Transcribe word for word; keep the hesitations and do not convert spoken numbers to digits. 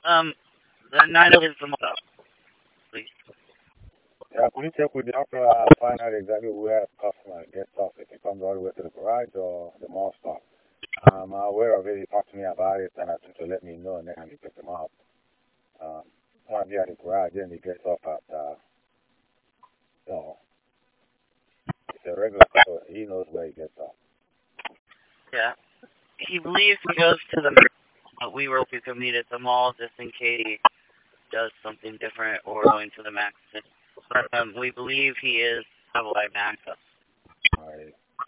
Um, the nine is the mall, please. Yeah, could you check with the doctor uh, find out exactly where the customer gets off, if it comes all the way to the garage or the mall stop? I'm aware of it. He talked to me about it, and I think to let me know, and then I can pick him up. Um, want to be at the garage, then he gets off at, uh, you know, it's a regular, so he knows where he gets off. Yeah. He believes he goes to the but we were hoping to meet at the mall just in case he does something different or going to the Max. But um, we believe he is double by Max.